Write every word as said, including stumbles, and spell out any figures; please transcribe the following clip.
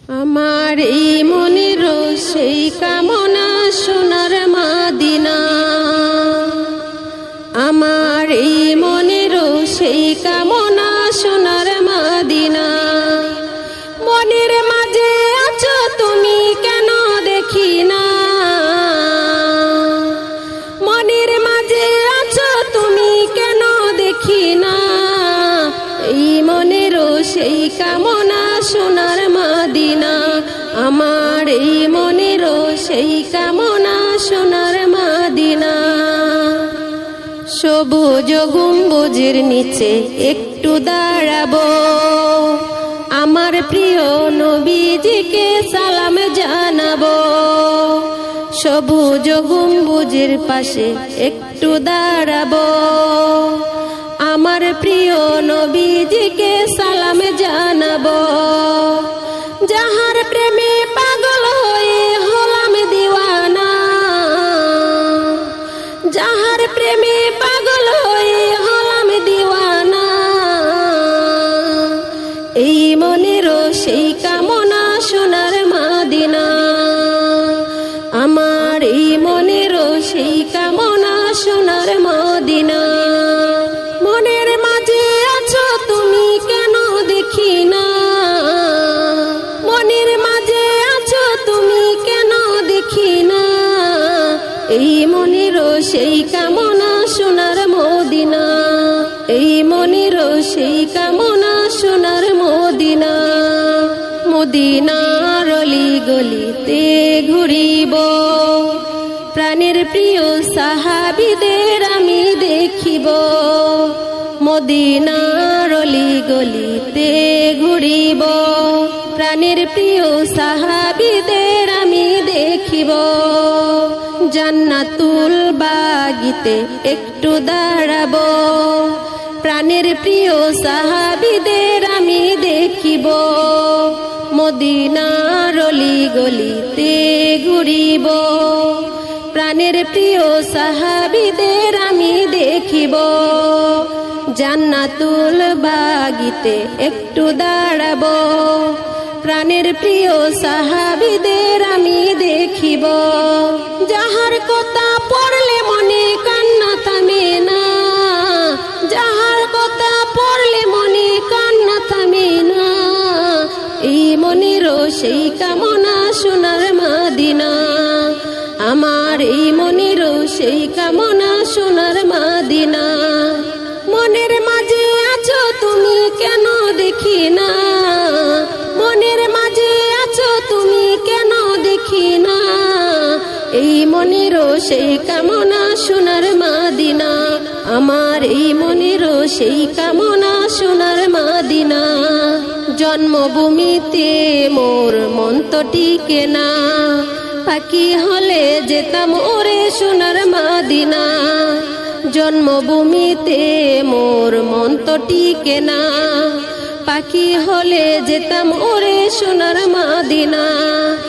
আমার এই মনের সেই কামনা সোনার মদিনা, আমার এই মনের সেই কামনা সোনার মদিনা। মনের মাঝে আছো তুমি কেন দেখি না, মনের মাঝে আছো তুমি কেন দেখি না। এই মনের সেই কামনা সোনার মদিনা, আমার এই মনের সেই কামনা সোনার মদিনা। সবুজ গম্বুজের নিচে একটু দাঁড়াবো, আমার প্রিয় নবীজিকে সালাম জানাবো। সবুজ গম্বুজের পাশে একটু দাঁড়াবো, আমার প্রিয় নবীজিকে সালাম জানাবো। যাহার প্রেমে পাগল হয়ে হলাম দিওয়ানা, যাহার প্রেমে পাগল হয়ে হলাম দিওয়ানা। এই মনের সেই কামনা সোনার মদিনা, আমার এই মনের সেই কামনা সোনার মদিনা। মনের মাঝে আছো তুমি কেন দেখি না, মনের মাঝে আছো তুমি কেন দেখি না। এই মনের সেই কামনা সোনার মদিনা, এই মনের সেই কামনা সোনার মদিনা। মদিনার অলি গলিতে ঘুরিব, প্রাণের প্রিয় সাহাবীদের আমি দেখিব। মদিনার অলি গলিতে ঘুরিব, প্রাণের প্রিয় সাহাবীদের আমি দেখিব। জান্নাতুল বাগিতে একটু দাঁড়াবো, প্রাণের প্রিয় সাহাবীদের আমি দেখিব। মদিনার অলি গলিতে ঘুরিব, প্রাণের প্রিয় সাহাবীদের আমি দেখিব। জান্নাতুল বাগিতে একটু দাঁড়াবো, প্রাণের প্রিয় সাহাবীদের আমি দেখিব। যাহার কথা পড়লে মনে কান্না থামে না, যাহার কথা পড়লে মনে কান্না থামে না। এই মনের সেই কামনা সোনার মদিনা, আমার এই মনের সেই কামনা সোনার মদিনা। মনের মাঝে আছো তুমি কেন দেখি না, মনের মাঝে আছো তুমি কেন দেখি না। এই মনের সেই কামনা সোনার মদিনা, আমার এই মনের সেই কামনা সোনার মদিনা। জন্মভূমিতে মোর মন তো টিকে না, পাখি হলে যেতাম ওরে সোনার মদিনা। জন্মভূমিতে মোর মন তো টিকে না, পাখি হলে যেতাম ওরে সোনার মদিনা।